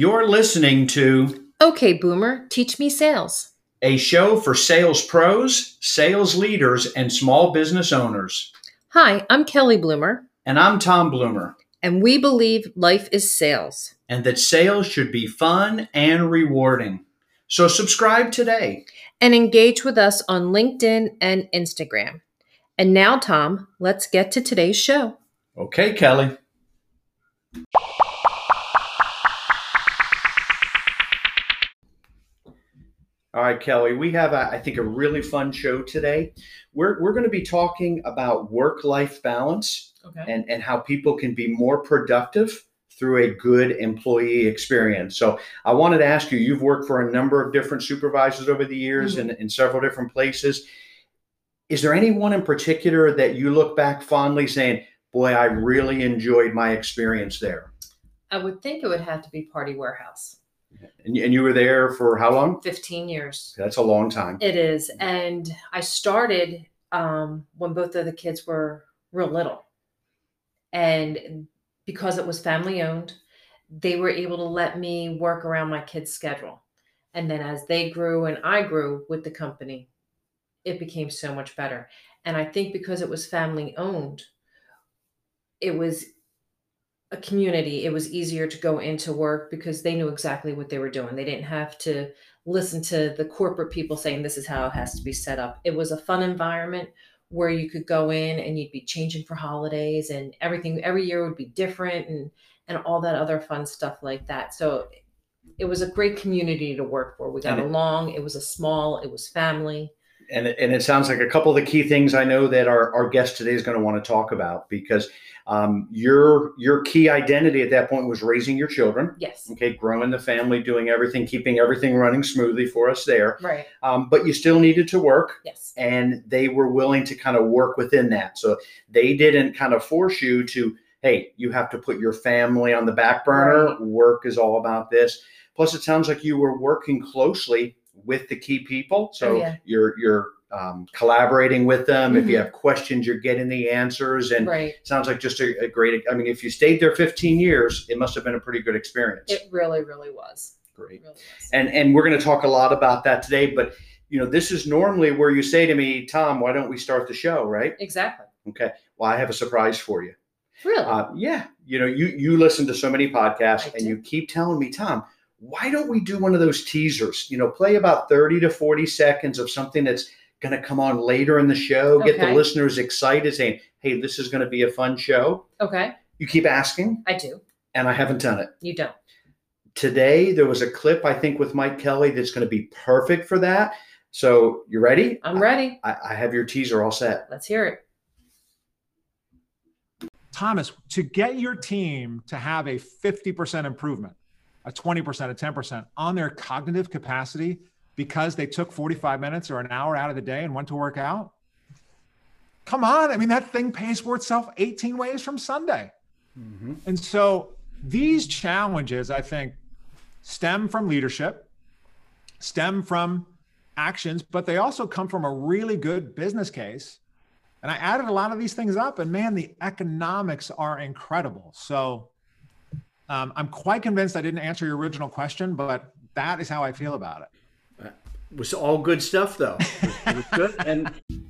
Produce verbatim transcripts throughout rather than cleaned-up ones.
You're listening to Okay, Boomer, teach me sales. a show for sales pros, sales leaders, and small business owners. Hi, I'm Kelly Bloomer, And I'm Tom Bloomer. and we believe life is sales. And that sales should be fun and rewarding. So subscribe today. And engage with us on LinkedIn and Instagram. And now, Tom, let's get to today's show. Okay, Kelly. All right, Kelly, we have, a, I think, a really fun show today. We're, we're going to be talking about work-life balance Okay. and, and how people can be more productive through a good employee experience. So I wanted to ask you, you've worked for a number of different supervisors over the years Mhm. in, in several different places. Is there anyone in particular that you look back fondly saying, boy, I really enjoyed my experience there? I would think it would have to be Party Warehouse. And, and you were there for how long? fifteen years. That's a long time. It is. And I started um, when both of the kids were real little. And because it was family owned, they were able to let me work around my kids' schedule. And then as they grew and I grew with the company, it became so much better. And I think because it was family owned, it was a community. It was easier to go into work because they knew exactly what they were doing. They didn't have to listen to the corporate people saying this is how it has to be set up. It was a fun environment where you could go in and you'd be changing for holidays and everything every year would be different and and all that other fun stuff like that. So it was a great community to work for. We got And it- along. It was a small, it was family. And it, and it sounds like a couple of the key things I know that our, our guest today is going to want to talk about, because um, your your key identity at that point was raising your children. Yes. Okay, growing the family, doing everything, keeping everything running smoothly for us there. Right. Um, but you still needed to work. Yes. And they were willing to kind of work within that. So they didn't kind of force you to, hey, you have to put your family on the back burner. Right. Work is all about this. Plus, it sounds like you were working closely with the key people. So Oh, yeah. you're you're um, collaborating with them. If you Mhm. have questions, you're getting the answers. And Right. it sounds like just a, a great, I mean, if you stayed there fifteen years, it must have been a pretty good experience. It really, really was. Great. It really was. And and we're going to talk a lot about that today. But, you know, this is normally where you say to me, Tom, why don't we start the show, right? Exactly. Okay. Well, I have a surprise for you. Really? Uh, yeah. You know, you, you listen to so many podcasts I and do. you keep telling me, Tom, why don't we do one of those teasers? You know, play about thirty to forty seconds of something that's going to come on later in the show, get the Okay. listeners excited, saying, hey, this is going to be a fun show. Okay. You keep asking, I do. and I haven't done it. You don't. Today, there was a clip, I think, with Mike Kelly that's going to be perfect for that. So you ready? I'm ready. I, I have your teaser all set. Let's hear it. Thomas, to get your team to have a fifty percent improvement, a twenty percent, a ten percent on their cognitive capacity because they took forty-five minutes or an hour out of the day and went to work out. Come on. I mean, that thing pays for itself eighteen ways from Sunday. Mm-hmm. And so these challenges, I think, stem from leadership, stem from actions, but they also come from a really good business case. And I added a lot of these things up, and man, the economics are incredible. So um, I'm quite convinced I didn't answer your original question, but that is how I feel about it. It was all good stuff, though. It was good. And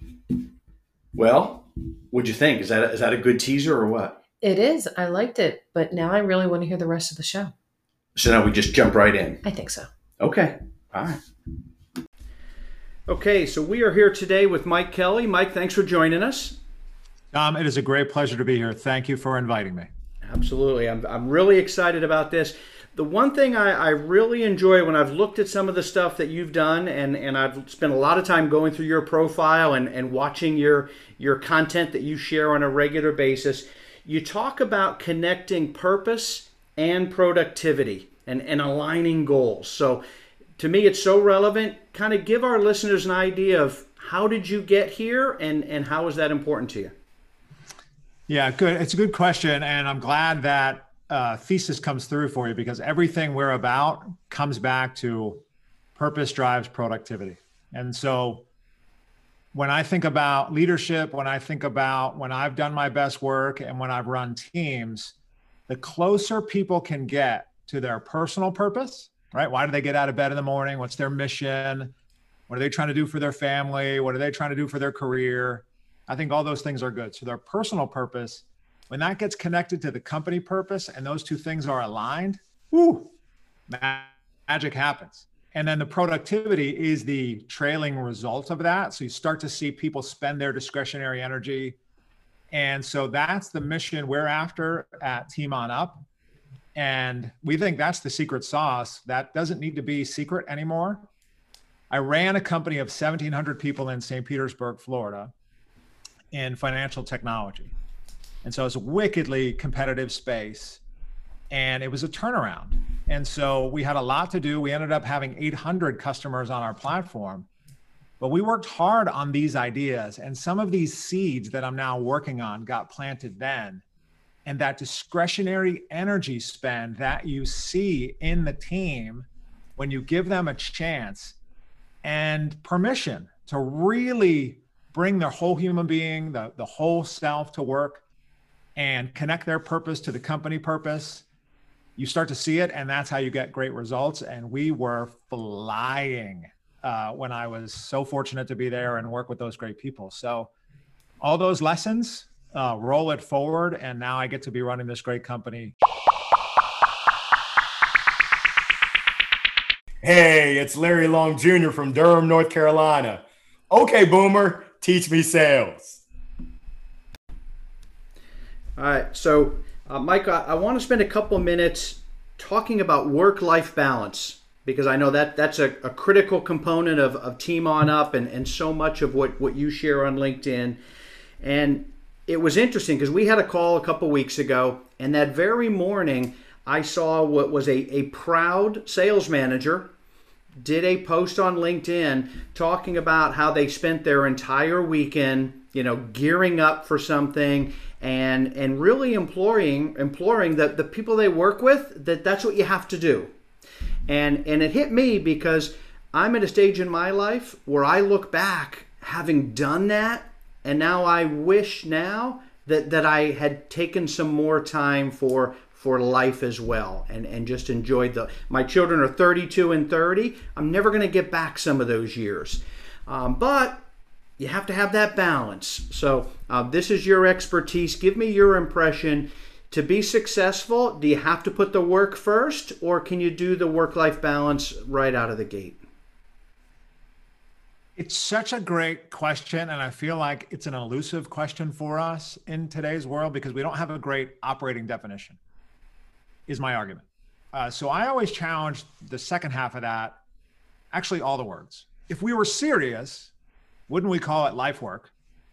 well, what'd you think? Is that is that a good teaser or what? It is. I liked it, but now I really want to hear the rest of the show. So now we just jump right in. I think so. Okay. All right. Okay, so we are here today with Mike Kelly. Mike, thanks for joining us. Tom, it is a great pleasure to be here. Thank you for inviting me. Absolutely. I'm, I'm really excited about this. The one thing I, I really enjoy when I've looked at some of the stuff that you've done, and, and I've spent a lot of time going through your profile and, and watching your, your content that you share on a regular basis, you talk about connecting purpose and productivity and, and aligning goals. So to me, it's so relevant. Kind of give our listeners an idea of how did you get here and, and how is that important to you? Yeah, good. It's a good question. And I'm glad that uh, thesis comes through for you, because everything we're about comes back to purpose drives productivity. And so when I think about leadership, when I think about when I've done my best work and when I've run teams, the closer people can get to their personal purpose, right? Why do they get out of bed in the morning? What's their mission? What are they trying to do for their family? What are they trying to do for their career? I think all those things are good. So their personal purpose, when that gets connected to the company purpose and those two things are aligned, whoo, magic happens. And then the productivity is the trailing result of that. So you start to see people spend their discretionary energy. And so that's the mission we're after at Team On Up. And we think that's the secret sauce. That doesn't need to be secret anymore. I ran a company of seventeen hundred people in Saint Petersburg, Florida, in financial technology. And so it's a wickedly competitive space. And it was a turnaround. And so we had a lot to do. We ended up having eight hundred customers on our platform. But we worked hard on these ideas. And some of these seeds that I'm now working on got planted then. And that discretionary energy spend that you see in the team when you give them a chance and permission to really bring their whole human being, the, the whole self to work and connect their purpose to the company purpose, you start to see it, and that's how you get great results. And we were flying uh, when I was so fortunate to be there and work with those great people. So all those lessons, uh, roll it forward, and now I get to be running this great company. Hey, it's Larry Long Junior from Durham, North Carolina. Okay, Boomer, teach me sales. All right, so uh, Mike, I, I want to spend a couple of minutes talking about work-life balance, because I know that that's a, a critical component of, of Team On Up and, and so much of what, what you share on LinkedIn. And it was interesting because we had a call a couple weeks ago, and that very morning I saw what was a, a proud sales manager did a post on LinkedIn talking about how they spent their entire weekend, you know, gearing up for something and and really imploring imploring that the people they work with, that that's what you have to do. And and it hit me because I'm at a stage in my life where I look back having done that, and now I wish now that that I had taken some more time for for life as well, and, and just enjoyed the, my children are thirty-two and thirty. I'm never going to get back some of those years. Um, but you have to have that balance. So uh, this is your expertise. Give me your impression. To be successful, do you have to put the work first, or can you do the work-life balance right out of the gate? It's such a great question, and I feel like it's an elusive question for us in today's world because we don't have a great operating definition, is my argument. Uh, so I always challenge the second half of that, actually all the words. If we were serious, wouldn't we call it life work?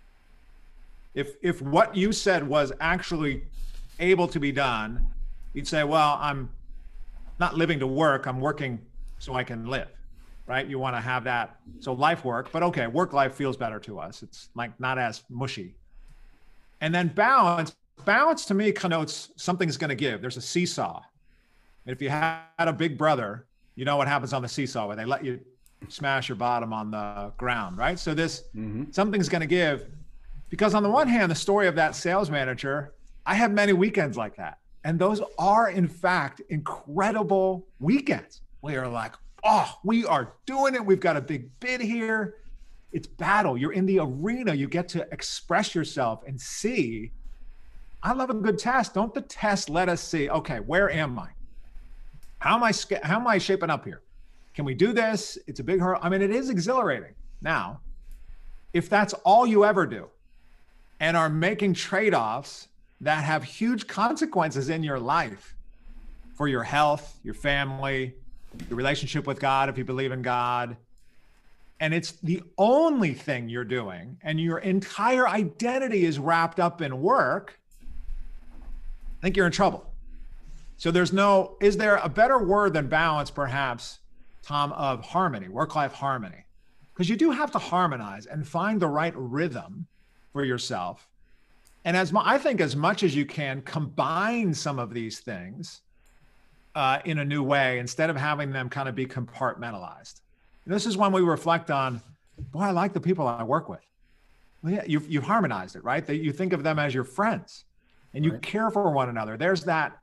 If if what you said was actually able to be done, you'd say, well, I'm not living to work, I'm working so I can live, right? You want to have that, so life work, but okay, work life feels better to us. It's like not as mushy. And then balance, balance to me connotes something's going to give. There's a seesaw. If you had a big brother, you know what happens on the seesaw where they let you smash your bottom on the ground, right? So this, mm-hmm. something's going to give, because on the one hand, the story of that sales manager, I have many weekends like that. And those are in fact incredible weekends. We are like, oh, we are doing it. We've got a big bid here. It's battle. You're in the arena. You get to express yourself and see. I love a good test. Don't the test let us see, okay, where am I? How am I, how am I shaping up here? Can we do this? It's a big hurdle. I mean, it is exhilarating. Now, if that's all you ever do and are making trade-offs that have huge consequences in your life for your health, your family, your relationship with God, if you believe in God, and it's the only thing you're doing, and your entire identity is wrapped up in work, I think you're in trouble. So there's no, is there a better word than balance, perhaps, Tom, of harmony, work-life harmony? Because you do have to harmonize and find the right rhythm for yourself. And as I think as much as you can, combine some of these things uh, in a new way instead of having them kind of be compartmentalized. And this is when we reflect on, boy, I like the people I work with. Well, yeah, you've, you've harmonized it, right? That you think of them as your friends and you right. care for one another. There's that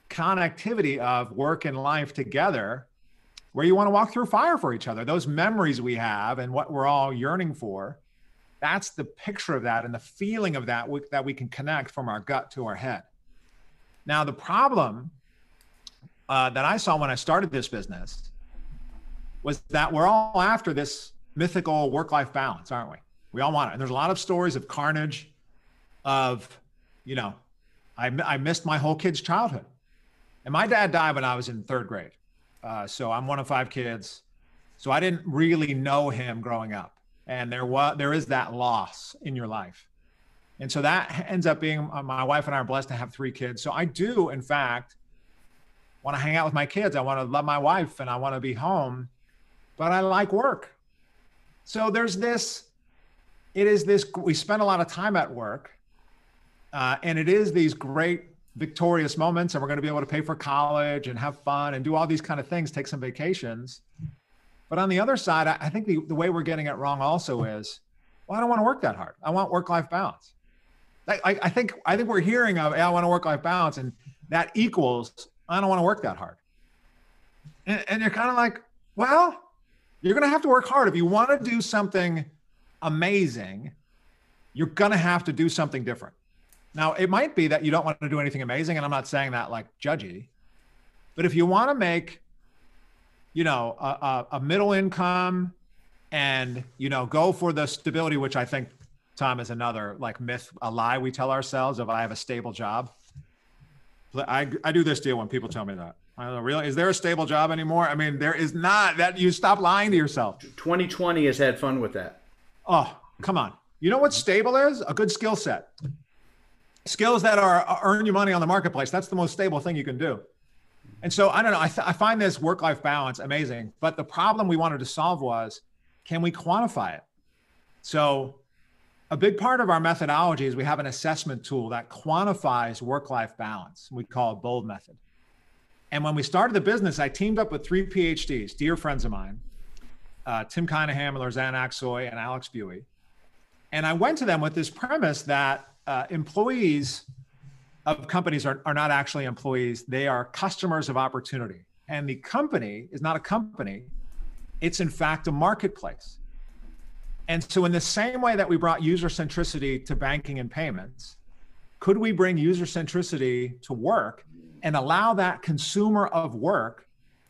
connectivity of work and life together, where you want to walk through fire for each other. Those memories we have and what we're all yearning for, that's the picture of that and the feeling of that we, that we can connect from our gut to our head. Now, the problem uh, that I saw when I started this business was that we're all after this mythical work-life balance, aren't we? We all want it. And there's a lot of stories of carnage, of, you know, I, I missed my whole kid's childhood. And my dad died when I was in third grade. Uh, so I'm one of five kids. So I didn't really know him growing up. And there was, there is that loss in your life. And so that ends up being, uh, my wife and I are blessed to have three kids. So I do, in fact, want to hang out with my kids. I want to love my wife and I want to be home, but I like work. So there's this, it is this, we spend a lot of time at work uh, and it is these great victorious moments, and we're going to be able to pay for college and have fun and do all these kind of things, take some vacations. But on the other side, I think the, the way we're getting it wrong also is, well, I don't want to work that hard. I want work-life balance. I, I, I think I think we're hearing of, hey, I want to work-life balance, and that equals, I don't want to work that hard. And, and you're kind of like, well, you're going to have to work hard. If you want to do something amazing, you're going to have to do something different. Now, it might be that you don't want to do anything amazing, and I'm not saying that like judgy, but if you want to make, you know, a, a, a middle income and, you know, go for the stability, which I think, Tom, is another like myth, a lie we tell ourselves of I have a stable job. I, I do this deal when people tell me that. I don't know, really, is there a stable job anymore? I mean, there is not. That you stop lying to yourself. twenty twenty has had fun with that. Oh, come on. You know what stable is? A good skill set. Skills that are earn you money on the marketplace. That's the most stable thing you can do. And so I don't know. I, th- I find this work-life balance amazing. But the problem we wanted to solve was, can we quantify it? So a big part of our methodology is we have an assessment tool that quantifies work-life balance. We call it BOLD method. And when we started the business, I teamed up with three P H Ds, dear friends of mine, uh, Tim Kinahan, Lorsanne Aksoy, and Alex Buie. And I went to them with this premise that uh, employees of companies are, are not actually employees. They are customers of opportunity. And the company is not a company. It's in fact a marketplace. And so in the same way that we brought user centricity to banking and payments, could we bring user centricity to work and allow that consumer of work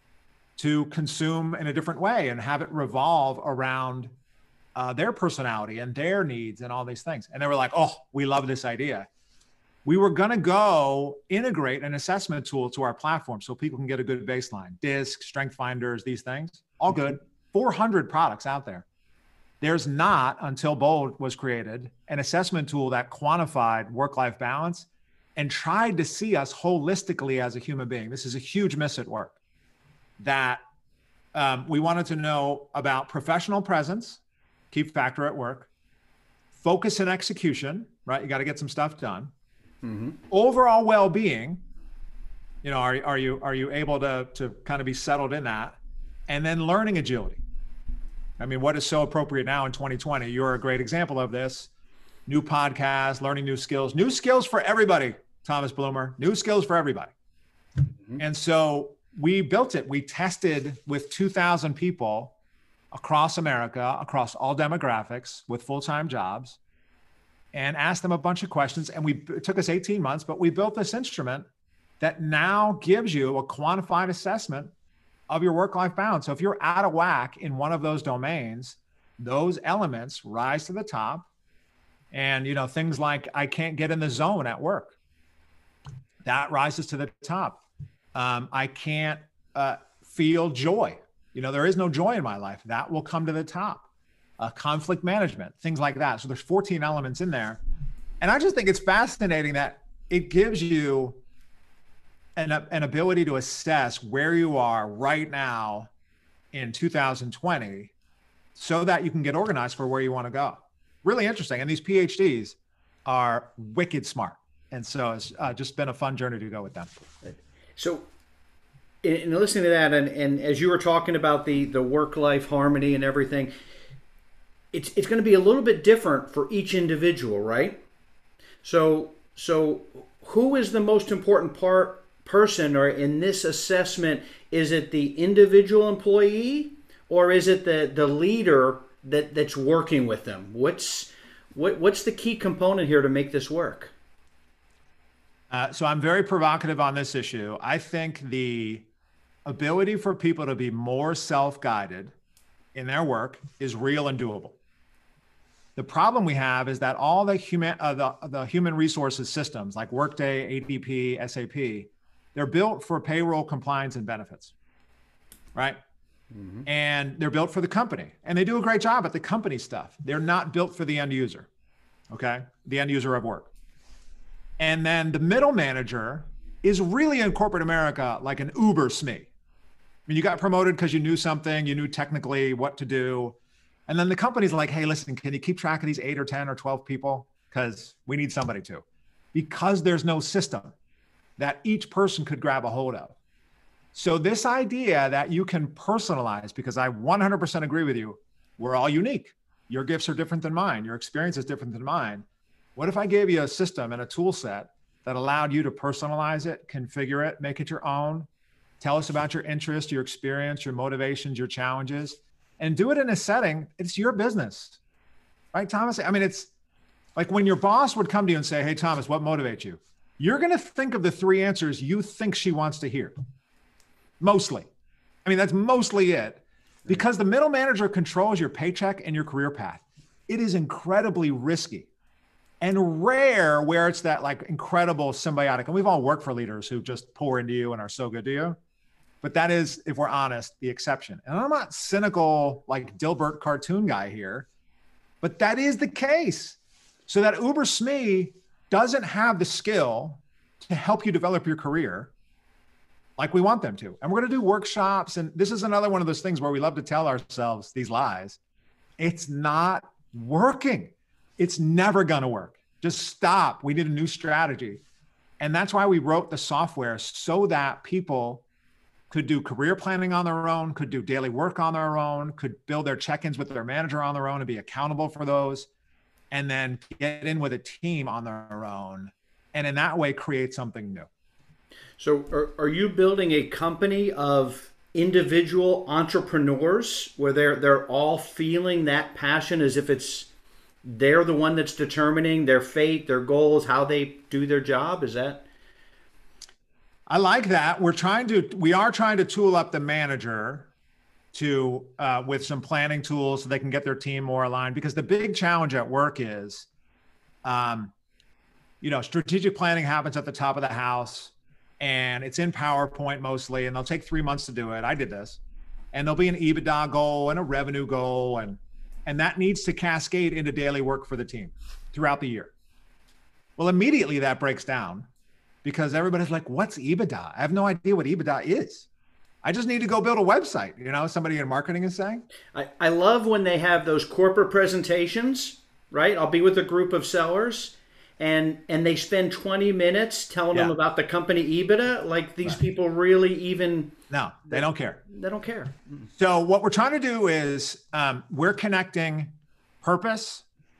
to consume in a different way and have it revolve around uh, their personality and their needs and all these things? And they were like, oh, we love this idea. We were going to go integrate an assessment tool to our platform so people can get a good baseline. DISC, Strength Finders, these things, all good. four hundred products out there. There's not, until BOLD was created, an assessment tool that quantified work-life balance and tried to see us holistically as a human being. This is a huge miss at work. That um, we wanted to know about professional presence, key factor at work, focus and execution, right? You got to get some stuff done. Mm-hmm. Overall well-being, you know, are, are you are you able to, to kind of be settled in that? And then learning agility. I mean, what is so appropriate now in twenty twenty? You're a great example of this. New podcast, learning new skills, new skills for everybody, Thomas Bloomer, new skills for everybody. Mm-hmm. And so we built it. We tested with two thousand people across America, across all demographics with full-time jobs, and asked them a bunch of questions. And we, it took us eighteen months, but we built this instrument that now gives you a quantified assessment of your work-life balance. So if you're out of whack in one of those domains, those elements rise to the top. And, you know, things like I can't get in the zone at work, that rises to the top. Um, I can't uh, feel joy. You know, there is no joy in my life. That will come to the top. Uh, conflict management, things like that. So there's fourteen elements in there. And I just think it's fascinating that it gives you an, an ability to assess where you are right now in two thousand twenty so that you can get organized for where you want to go. Really interesting. And these P H Ds are wicked smart. And so it's uh, just been a fun journey to go with them. So in, in listening to that, and, and as you were talking about the, the work-life harmony and everything, it's it's going to be a little bit different for each individual, right? So so who is the most important part person, or in this assessment, is it the individual employee or is it the, the leader that, that's working with them? What's what, what's the key component here to make this work? Uh, so I'm very provocative on this issue. I think the ability for people to be more self-guided in their work is real and doable. The problem we have is that all the human, uh, the, the human resources systems like Workday, A D P, S A P, they're built for payroll, compliance, and benefits, right? Mm-hmm. And they're built for the company, and they do a great job at the company stuff. They're not built for the end user, okay? The end user of work. And then the middle manager is really in corporate America like an Uber S M E. I mean, you got promoted because you knew something, you knew technically what to do. And then the company's like, hey, listen, can you keep track of these eight or ten or twelve people? Because we need somebody to. Because there's no system that each person could grab a hold of. So this idea that you can personalize, because I one hundred percent agree with you, we're all unique. Your gifts are different than mine. Your experience is different than mine. What if I gave you a system and a tool set that allowed you to personalize it, configure it, make it your own, tell us about your interests, your experience, your motivations, your challenges, and do it in a setting, it's your business, right, Thomas? I mean, it's like when your boss would come to you and say, hey, Thomas, what motivates you? You're going to think of the three answers you think she wants to hear. Mostly. I mean, that's mostly it. Because the middle manager controls your paycheck and your career path. It is incredibly risky and rare where it's that like incredible symbiotic. And we've all worked for leaders who just pour into you and are so good to you. But that is, if we're honest, the exception. And I'm not cynical like Dilbert cartoon guy here, but that is the case. So that Uber S M E doesn't have the skill to help you develop your career like we want them to. And we're going to do workshops. And this is another one of those things where we love to tell ourselves these lies. It's not working. It's never going to work. Just stop. We need a new strategy. And that's why we wrote the software, so that people could do career planning on their own, could do daily work on their own, could build their check-ins with their manager on their own and be accountable for those, and then get in with a team on their own. And in that way, create something new. So are, are you building a company of individual entrepreneurs where they're they're all feeling that passion as if it's they're the one that's determining their fate, their goals, how they do their job? Is that? I like that. We're trying to, we are trying to tool up the manager to, uh, with some planning tools so they can get their team more aligned, because the big challenge at work is, um, you know, strategic planning happens at the top of the house and it's in PowerPoint mostly, and they'll take three months to do it. I did this. And there'll be an EBITDA goal and a revenue goal, and, and that needs to cascade into daily work for the team throughout the year. Well, immediately that breaks down because everybody's like, what's EBITDA? I have no idea what EBITDA is. I just need to go build a website, you know, somebody in marketing is saying. I, I love when they have those corporate presentations, right? I'll be with a group of sellers and and they spend twenty minutes telling yeah. them about the company EBITDA. Like these right. people really even... No, they, they don't care. They don't care. So what we're trying to do is um, we're connecting purpose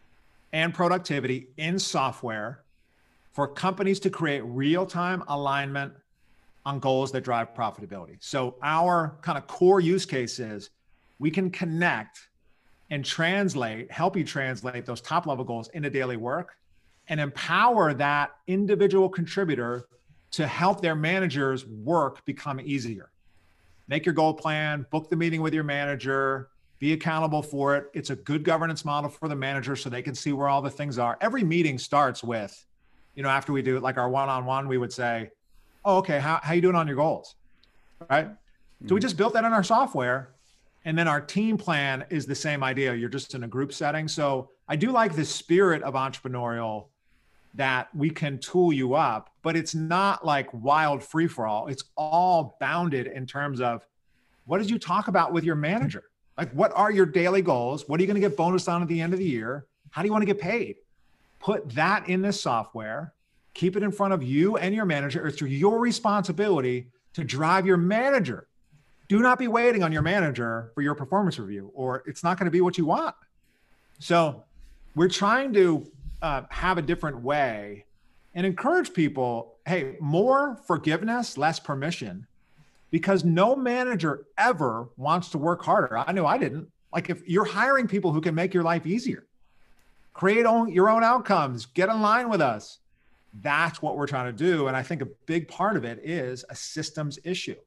and productivity in software for companies to create real-time alignment on goals that drive profitability. So our kind of core use case is we can connect and translate, help you translate those top-level goals into daily work and empower that individual contributor to help their manager's work become easier. Make your goal plan, book the meeting with your manager, be accountable for it. It's a good governance model for the manager so they can see where all the things are. Every meeting starts with, you know, after we do it, like our one-on-one, we would say, oh, okay, how, how you doing on your goals, right? Mm-hmm. So we just built that in our software. And then our team plan is the same idea. You're just in a group setting. So I do like the spirit of entrepreneurial, that we can tool you up, but it's not like wild free for all. It's all bounded in terms of what did you talk about with your manager? Like, what are your daily goals? What are you going to get bonus on at the end of the year? How do you want to get paid? Put that in this software, keep it in front of you and your manager. It's your responsibility to drive your manager. Do not be waiting on your manager for your performance review, or it's not going to be what you want. So we're trying to Uh, have a different way and encourage people, hey, more forgiveness, less permission, because no manager ever wants to work harder. I know I didn't. Like, if you're hiring people who can make your life easier, create own, your own outcomes, get in line with us. That's what we're trying to do. And I think a big part of it is a systems issue.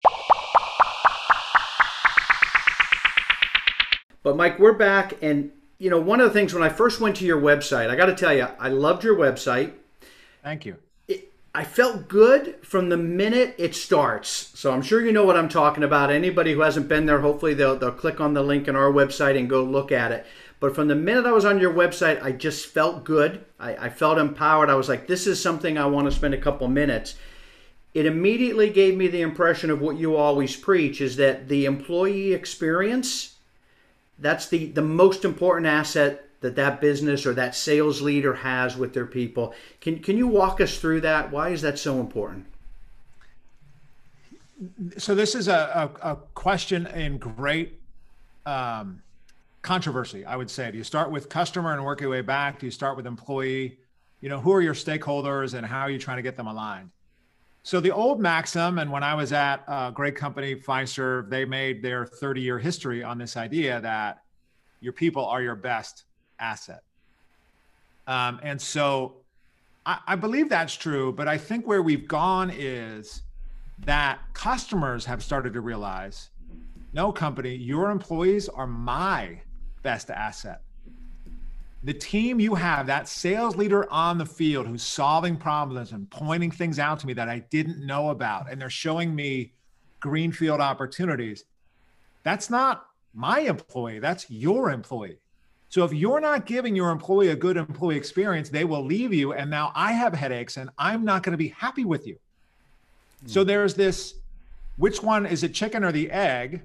But Mike, we're back. And, you know, one of the things when I first went to your website, I got to tell you, I loved your website. Thank you. It, I felt good from the minute it starts. So I'm sure you know what I'm talking about. Anybody who hasn't been there, hopefully they'll, they'll click on the link in our website and go look at it. But from the minute I was on your website, I just felt good. I, I felt empowered. I was like, this is something I want to spend a couple minutes. It immediately gave me the impression of what you always preach, is that the employee experience, that's the, the most important asset that that business or that sales leader has with their people. Can, can you walk us through that? Why is that so important? So this is a, a, a question in great um, controversy, I would say. Do you start with customer and work your way back? Do you start with employee? You know, who are your stakeholders and how are you trying to get them aligned? So the old maxim, and when I was at a great company, Fiserv, they made their thirty year history on this idea that your people are your best asset. Um, and so I, I believe that's true, but I think where we've gone is that customers have started to realize, no, company, your employees are my best asset. The team you have, that sales leader on the field who's solving problems and pointing things out to me that I didn't know about, and they're showing me greenfield opportunities, that's not my employee, that's your employee. So if you're not giving your employee a good employee experience, they will leave you, and now I have headaches and I'm not going to be happy with you. Mm. So there's this, which one is it, chicken or the egg?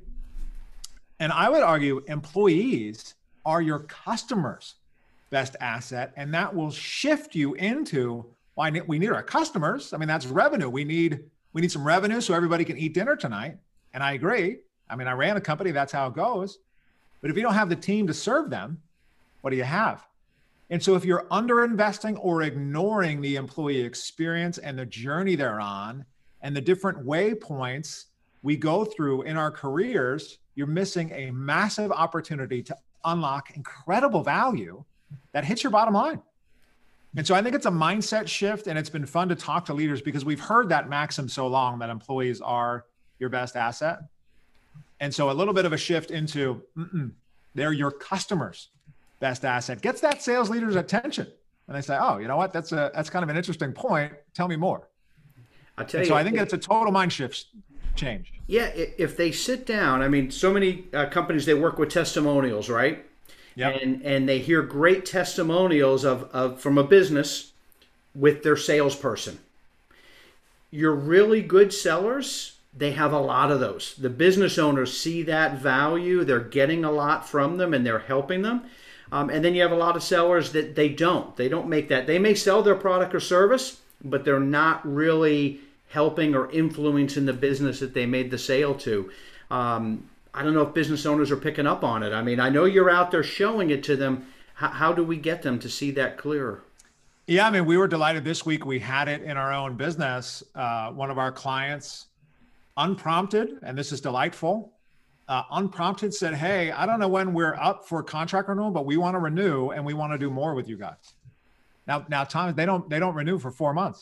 And I would argue employees are your customers' best asset, and that will shift you into, why well, we need our customers. I mean, that's revenue. We need we need some revenue so everybody can eat dinner tonight. And I agree. I mean, I ran a company, that's how it goes. But if you don't have the team to serve them, what do you have? And so if you're underinvesting or ignoring the employee experience and the journey they're on and the different waypoints we go through in our careers, you're missing a massive opportunity to unlock incredible value that hits your bottom line. And so I think it's a mindset shift, and it's been fun to talk to leaders because we've heard that maxim so long that employees are your best asset. And so a little bit of a shift into mm-mm, they're your customers' best asset gets that sales leader's attention. And they say, oh, you know what? That's a, that's kind of an interesting point. Tell me more. I'll tell and you. So I think it's a total mind shift change. Yeah. If they sit down, I mean, so many uh, companies, they work with testimonials, right? Yep. And and they hear great testimonials of, of from a business with their salesperson. Your really good sellers, they have a lot of those. The business owners see that value. They're getting a lot from them and they're helping them. Um, and then you have a lot of sellers that they don't. They don't make that. They may sell their product or service, but they're not really helping or influencing the business that they made the sale to. Um, I don't know if business owners are picking up on it. I mean, I know you're out there showing it to them. How, how do we get them to see that clearer? Yeah, I mean, we were delighted this week. We had it in our own business. Uh, one of our clients, unprompted, and this is delightful, uh, unprompted said, hey, I don't know when we're up for contract renewal, but we want to renew and we want to do more with you guys. Now, now, Tom, they don't they don't renew for four months.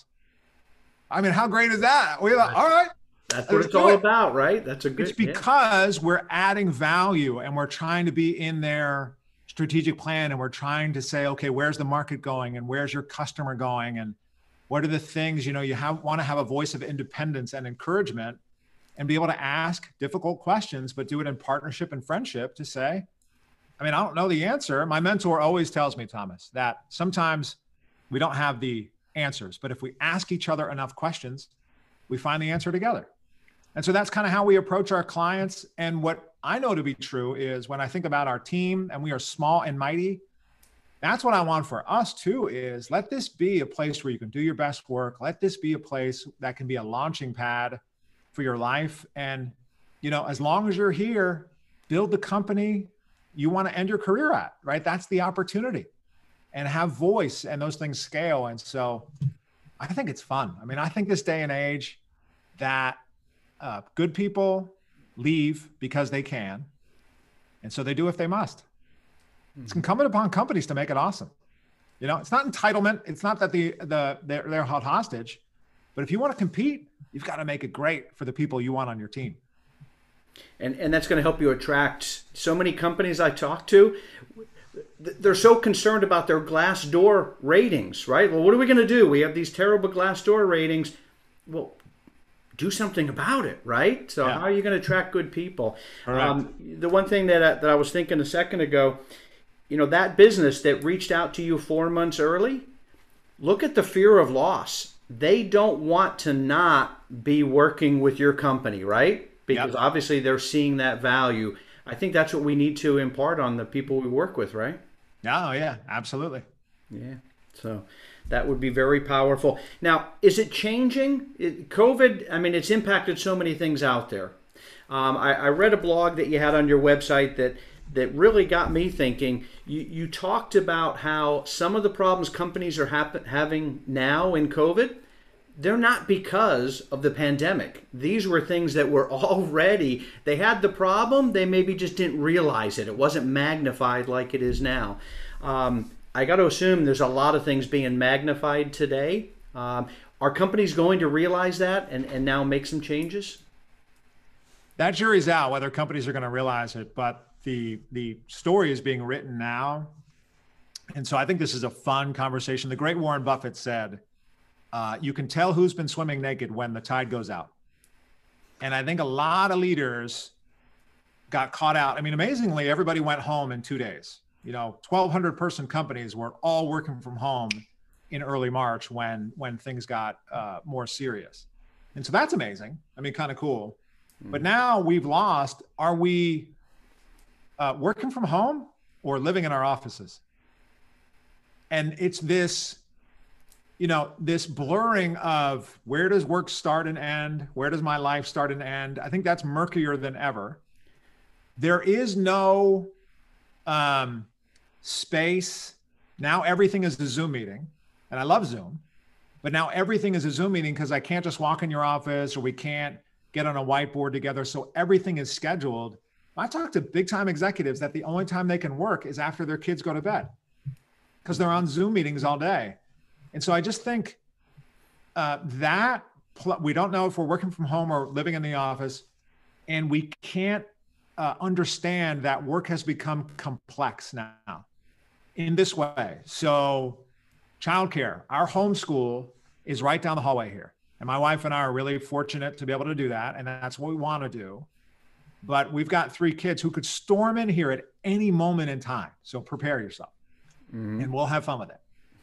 I mean, how great is that? We're like, all right. That's what it's all about, right? That's a good. It's because yeah. we're adding value and we're trying to be in their strategic plan, and we're trying to say, okay, where's the market going, and where's your customer going, and what are the things, you know, you have want to have a voice of independence and encouragement, and be able to ask difficult questions, but do it in partnership and friendship to say, I mean, I don't know the answer. My mentor always tells me, Thomas, that sometimes we don't have the answers, but if we ask each other enough questions, we find the answer together. And so that's kind of how we approach our clients. And what I know to be true is when I think about our team and we are small and mighty, that's what I want for us too, is let this be a place where you can do your best work. Let this be a place that can be a launching pad for your life. And, you know, as long as you're here, build the company you want to end your career at, right? That's the opportunity, and have voice, and those things scale. And so I think it's fun. I mean, I think this day and age that uh, good people leave because they can. And so they do if they must. Mm-hmm. It's incumbent upon companies to make it awesome. You know, it's not entitlement. It's not that the, the they're, they're held hostage, but if you want to compete, you've got to make it great for the people you want on your team. And, and that's going to help you attract so many companies I talk to. They're so concerned about their Glassdoor ratings, right? Well, what are we going to do? We have these terrible Glassdoor ratings. Well, do something about it, right? So yeah. How are you going to attract good people? Um, the one thing that I, that I was thinking a second ago, you know, that business that reached out to you four months early, look at the fear of loss. They don't want to not be working with your company, right? Because yep. obviously they're seeing that value. I think that's what we need to impart on the people we work with, right? Oh, yeah, absolutely. Yeah, so that would be very powerful. Now, is it changing? It, COVID, I mean, it's impacted so many things out there. Um, I, I read a blog that you had on your website that that really got me thinking. You, you talked about how some of the problems companies are happen, having now in COVID, they're not because of the pandemic. These were things that were already, they had the problem, they maybe just didn't realize it. It wasn't magnified like it is now. Um, I got to assume there's a lot of things being magnified today. Um, are companies going to realize that and, and now make some changes? That jury's out whether companies are going to realize it, but the the story is being written now. And so I think this is a fun conversation. The great Warren Buffett said, Uh, you can tell who's been swimming naked when the tide goes out. And I think a lot of leaders got caught out. I mean, amazingly, everybody went home in two days. You know, twelve hundred person companies were all working from home in early March when, when things got uh, more serious. And so that's amazing. I mean, kind of cool. Mm. But now we've lost, are we uh, working from home or living in our offices? And it's this, you know, this blurring of where does work start and end? Where does my life start and end? I think that's murkier than ever. There is no um, space. Now everything is a Zoom meeting, and I love Zoom, but now everything is a Zoom meeting because I can't just walk in your office or we can't get on a whiteboard together. So everything is scheduled. I talk to big time executives that the only time they can work is after their kids go to bed because they're on Zoom meetings all day. And so I just think uh, that pl- we don't know if we're working from home or living in the office, and we can't uh, understand that work has become complex now in this way. So childcare, our homeschool is right down the hallway here. And my wife and I are really fortunate to be able to do that. And that's what we want to do. But we've got three kids who could storm in here at any moment in time. So prepare yourself mm-hmm. and we'll have fun with it.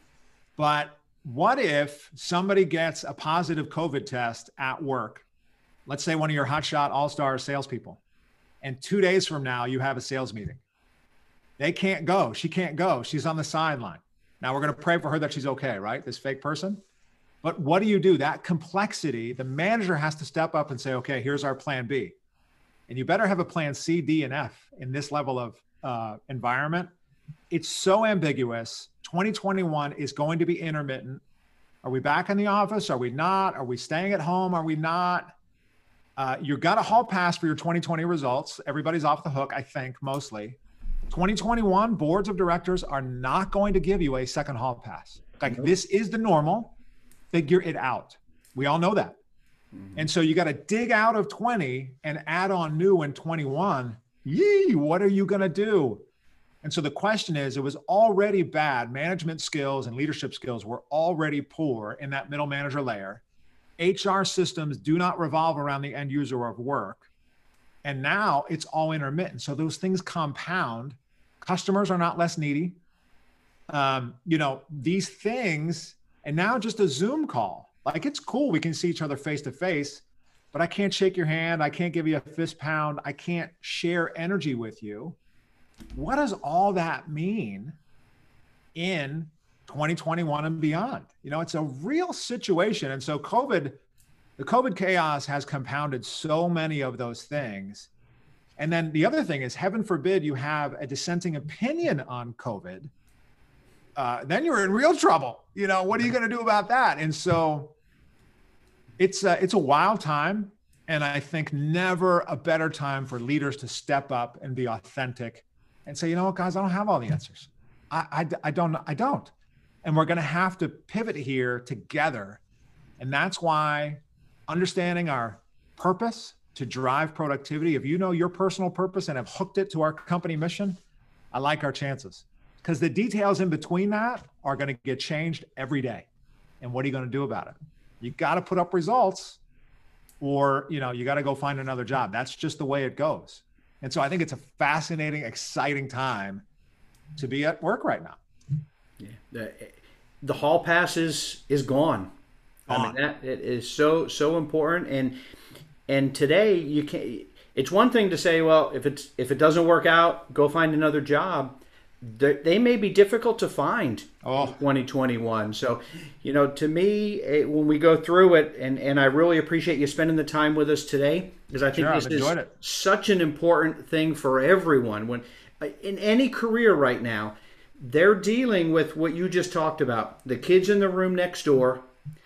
But what if somebody gets a positive COVID test at work? Let's say one of your hotshot all-star salespeople, and two days from now, you have a sales meeting. They can't go. She can't go. She's on the sideline. Now we're going to pray for her that she's okay, right? This fake person. But what do you do? That complexity, the manager has to step up and say, okay, here's our plan B. And you better have a plan C, D, and F in this level of uh, environment. It's so ambiguous. twenty twenty-one is going to be intermittent. Are we back in the office? Are we not? Are we staying at home? Are we not? Uh, you got a hall pass for your twenty twenty results. Everybody's off the hook, I think, mostly. twenty twenty-one boards of directors are not going to give you a second hall pass. Like nope. This is the normal. Figure it out. We all know that. Mm-hmm. And so you got to dig out of twenty and add on new in twenty-one. Yee, what are you going to do? And so the question is, it was already bad. Management skills and leadership skills were already poor in that middle manager layer. H R systems do not revolve around the end user of work. And now it's all intermittent. So those things compound. Customers are not less needy. Um, you know, these things, and now just a Zoom call. Like, it's cool. We can see each other face to face, but I can't shake your hand. I can't give you a fist pound. I can't share energy with you. What does all that mean in twenty twenty-one and beyond? You know, it's a real situation. And so COVID, the COVID chaos has compounded so many of those things. And then the other thing is, heaven forbid you have a dissenting opinion on COVID. uh, then you're in real trouble. You know, what are you going to do about that? And so it's a, it's a wild time. And I think never a better time for leaders to step up and be authentic and say, you know what, guys, I don't have all the answers. I, I, I don't, I don't. And we're going to have to pivot here together. And that's why understanding our purpose to drive productivity, if you know your personal purpose and have hooked it to our company mission, I like our chances, because the details in between that are going to get changed every day. And what are you going to do about it? You got to put up results, or, you know, you got to go find another job. That's just the way it goes. And so I think it's a fascinating, exciting time to be at work right now. Yeah. The, the hall pass is, is gone. I mean, that it is so, so important. And, and today you can't, it's one thing to say, well, if it's, if it doesn't work out, go find another job. They, they may be difficult to find oh. in twenty twenty-one. So, you know, to me, it, when we go through it, and, and I really appreciate you spending the time with us today, because I think sure, this is it. such an important thing for everyone. When in any career right now, they're dealing with what you just talked about, the kids in the room next door.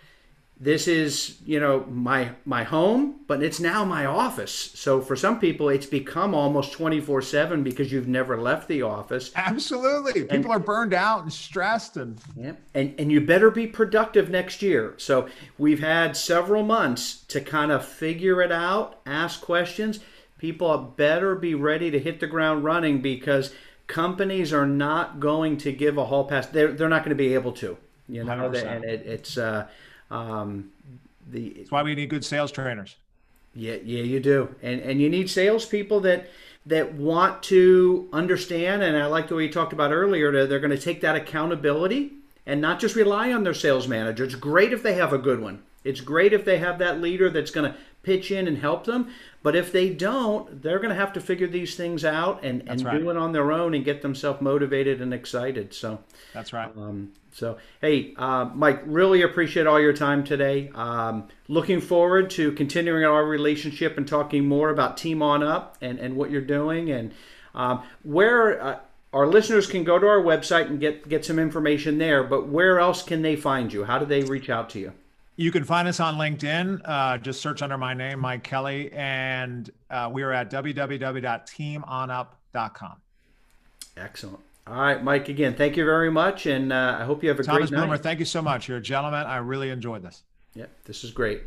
This is, you know, my my home, but it's now my office. So for some people, it's become almost twenty-four seven because you've never left the office. Absolutely. People and, are burned out and stressed. And yeah, and, and you better be productive next year. So we've had several months to kind of figure it out, ask questions. People better be ready to hit the ground running, because companies are not going to give a hall pass. They're, they're not going to be able to. You know, and it, it's... Uh, Um, the, That's why we need good sales trainers. Yeah, yeah, you do, and and you need salespeople that that want to understand. And I like the way you talked about earlier. That they're going to take that accountability and not just rely on their sales manager. It's great if they have a good one. It's great if they have that leader that's going to pitch in and help them. But if they don't, they're going to have to figure these things out and, and right. do it on their own and get themselves motivated and excited. So that's right. Um, so, hey, uh, Mike, really appreciate all your time today. Um, looking forward to continuing our relationship and talking more about Team On Up and, and what you're doing, and um, where uh, our listeners can go to our website and get, get some information there. But where else can they find you? How do they reach out to you? You can find us on LinkedIn. Uh, just search under my name, Mike Kelly, and uh, we are at w w w dot team on up dot com. Excellent. All right, Mike, again, thank you very much, and uh, I hope you have a Thomas great night. Boomer, thank you so much. You're a gentleman. I really enjoyed this. Yep, this is great.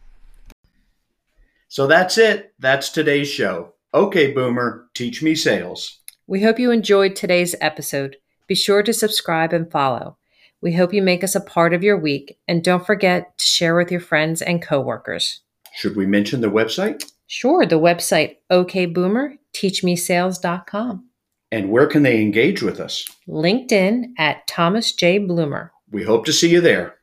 So that's it. That's today's show. Okay, Boomer, teach me sales. We hope you enjoyed today's episode. Be sure to subscribe and follow. We hope you make us a part of your week, and don't forget to share with your friends and coworkers. Should we mention the website? Sure, the website, okay boomer teach me sales dot com. And where can they engage with us? LinkedIn at Thomas J. Bloomer. We hope to see you there.